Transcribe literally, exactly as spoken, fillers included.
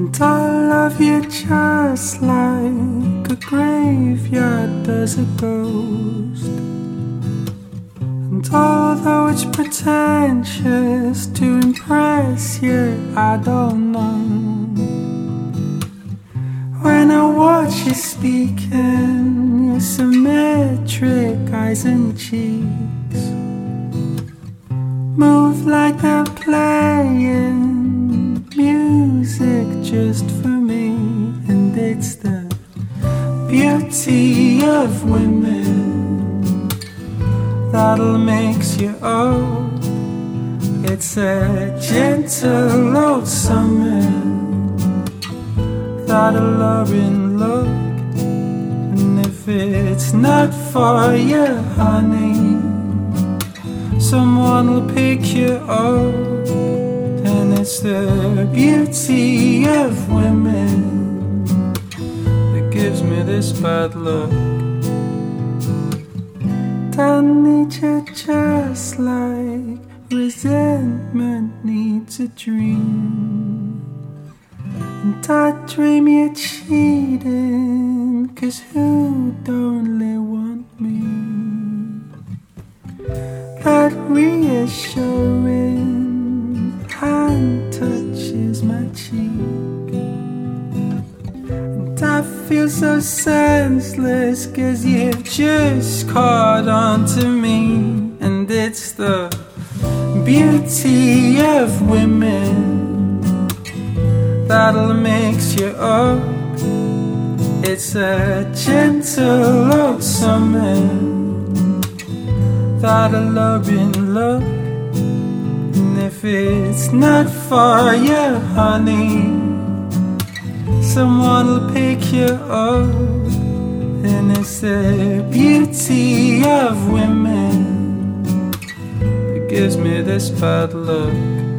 And I love you just like a graveyard does a ghost. And although it's pretentious to impress you, I don't know. When I watch you speaking, your symmetric eyes and cheeks move like they're playing music just for me. And it's the beauty of women that'll make you old. It's a gentle old summer, that alluring look. And if it's not for you, honey, someone will pick you up. And it's the beauty of women that gives me this bad luck. I need you just like resentment needs a dream. And I dream you're cheating, 'cause who'd only want me? That reassuring hand touches my cheek, and I feel so senseless, 'cause you've just caught on to me. And it's the beauty of women that'll mix you up. It's a gentle old summer, that alluring look. And if it's not for you, honey, someone will pick you up. And it's the beauty of women that gives me this bad luck.